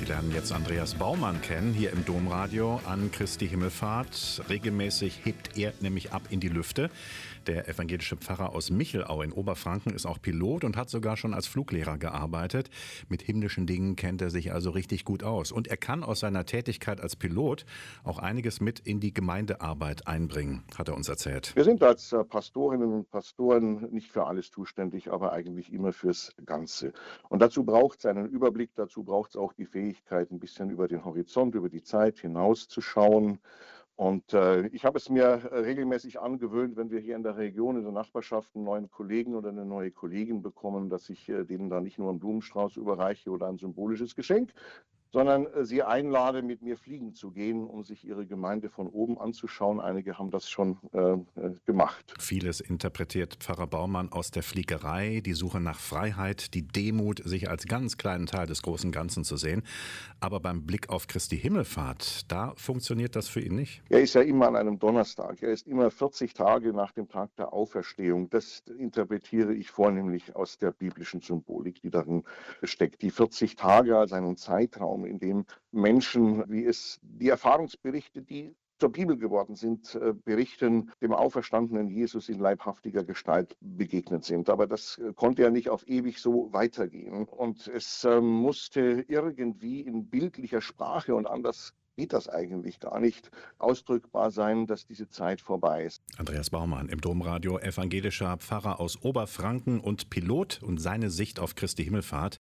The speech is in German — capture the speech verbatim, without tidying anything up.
lernen jetzt Andreas Baumann kennen, hier im Domradio an Christi Himmelfahrt. Regelmäßig hebt er nämlich ab in die Lüfte. Der evangelische Pfarrer aus Michelau in Oberfranken ist auch Pilot und hat sogar schon als Fluglehrer gearbeitet. Mit himmlischen Dingen kennt er sich also richtig gut aus. Und er kann aus seiner Tätigkeit als Pilot auch einiges mit in die Gemeindearbeit einbringen, hat er uns erzählt. Wir sind als Pastorinnen und Pastoren nicht für alles zuständig, aber eigentlich immer fürs Ganze. Und dazu braucht es einen Überblick, dazu braucht es auch die Fähigkeit, ein bisschen über den Horizont, über die Zeit hinauszuschauen. Und äh, ich habe es mir regelmäßig angewöhnt, wenn wir hier in der Region, in der Nachbarschaft einen neuen Kollegen oder eine neue Kollegin bekommen, dass ich äh, denen da nicht nur einen Blumenstrauß überreiche oder ein symbolisches Geschenk, sondern äh, sie einlade, mit mir fliegen zu gehen, um sich ihre Gemeinde von oben anzuschauen. Einige haben das schon äh, gemacht. Vieles interpretiert Pfarrer Baumann aus der Fliegerei, die Suche nach Freiheit, die Demut, sich als ganz kleinen Teil des großen Ganzen zu sehen. Aber beim Blick auf Christi Himmelfahrt, da funktioniert das für ihn nicht. Er ist ja immer an einem Donnerstag. Er ist immer vierzig Tage nach dem Tag der Auferstehung. Das interpretiere ich vornehmlich aus der biblischen Symbolik, die darin steckt. Die vierzig Tage als einen Zeitraum, in dem Menschen, wie es die Erfahrungsberichte, die zur Bibel geworden sind, berichten, dem auferstandenen Jesus in leibhaftiger Gestalt begegnet sind. Aber das konnte ja nicht auf ewig so weitergehen. Und es äh, musste irgendwie in bildlicher Sprache, und anders geht das eigentlich gar nicht, ausdrückbar sein, dass diese Zeit vorbei ist. Andreas Baumann im Domradio, evangelischer Pfarrer aus Oberfranken und Pilot, und seine Sicht auf Christi Himmelfahrt.